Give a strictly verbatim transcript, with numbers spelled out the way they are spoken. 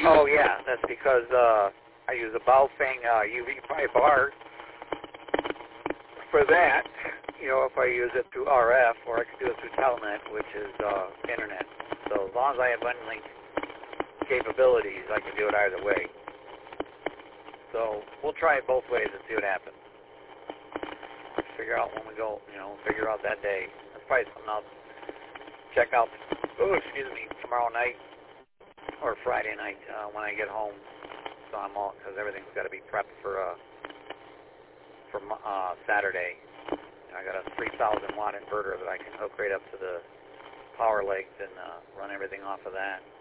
Oh, yeah, that's because uh, I use a Baofeng uh, U V five R for that. You know, if I use it through R F, or I can do it through Telnet, which is uh, internet. So as long as I have unlinked capabilities, I can do it either way. So we'll try it both ways and see what happens. Figure out when we go, you know, figure out that day. That's probably something I'll check out, oh, excuse me, tomorrow night or Friday night uh, when I get home. So I'm all, because everything's got to be prepped for, uh, for uh, Saturday. I got a three thousand watt inverter that I can hook right up to the power legs and uh, run everything off of that.